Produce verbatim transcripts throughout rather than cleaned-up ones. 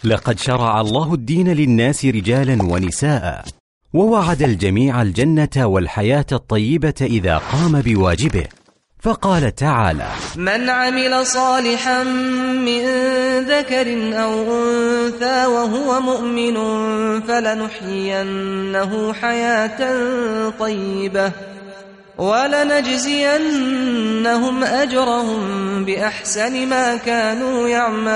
لقد شرع الله الدين للناس رجالا ونساء، ووعد الجميع الجنة والحياة الطيبة إذا قام بواجبه، فقال تعالى: من عمل صالحا من ذكر أو أنثى وهو مؤمن فلنحيينه حياة طيبة ولنجزينهم أجرهم بأحسن ما كانوا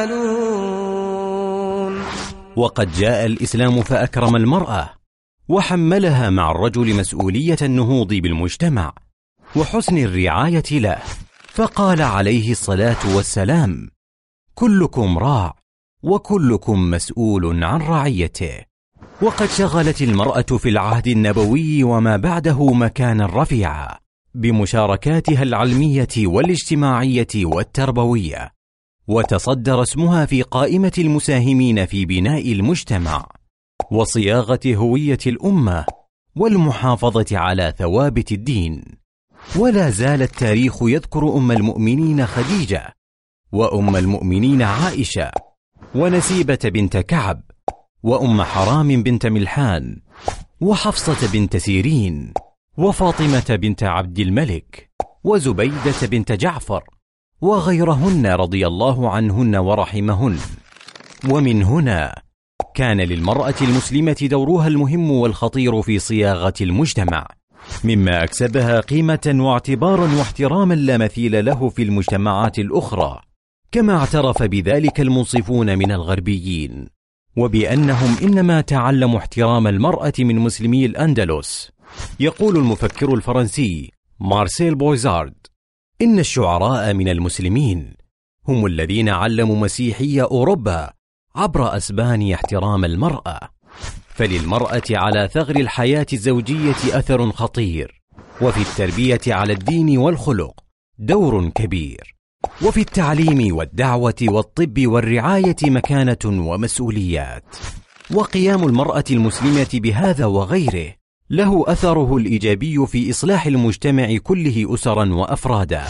يعملون. وقد جاء الإسلام فأكرم المرأة، وحملها مع الرجل مسؤولية النهوض بالمجتمع وحسن الرعاية له، فقال عليه الصلاة والسلام: كلكم راع وكلكم مسؤول عن رعيته. وقد شغلت المرأة في العهد النبوي وما بعده مكانا رفيعا بمشاركاتها العلمية والاجتماعية والتربوية، وتصدر اسمها في قائمة المساهمين في بناء المجتمع وصياغة هوية الأمة والمحافظة على ثوابت الدين. ولا زال التاريخ يذكر أم المؤمنين خديجة، وأم المؤمنين عائشة، ونسيبة بنت كعب، وأم حرام بنت ملحان، وحفصة بنت سيرين، وفاطمة بنت عبد الملك، وزبيدة بنت جعفر، وغيرهن رضي الله عنهن ورحمهن. ومن هنا كان للمرأة المسلمة دورها المهم والخطير في صياغة المجتمع، مما أكسبها قيمة واعتبارا واحتراما لا مثيل له في المجتمعات الأخرى، كما اعترف بذلك المنصفون من الغربيين، وبأنهم إنما تعلموا احترام المرأة من مسلمي الأندلس. يقول المفكر الفرنسي مارسيل بويزارد: إن الشعراء من المسلمين هم الذين علموا مسيحي أوروبا عبر أسبانيا احترام المرأة. فللمرأة على ثغر الحياة الزوجية أثر خطير، وفي التربية على الدين والخلق دور كبير، وفي التعليم والدعوة والطب والرعاية مكانة ومسؤوليات. وقيام المرأة المسلمة بهذا وغيره له أثره الإيجابي في إصلاح المجتمع كله أسرا وأفرادا.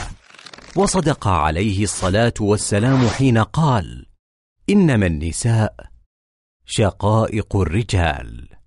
وصدق عليه الصلاة والسلام حين قال: إنما النساء شقائق الرجال.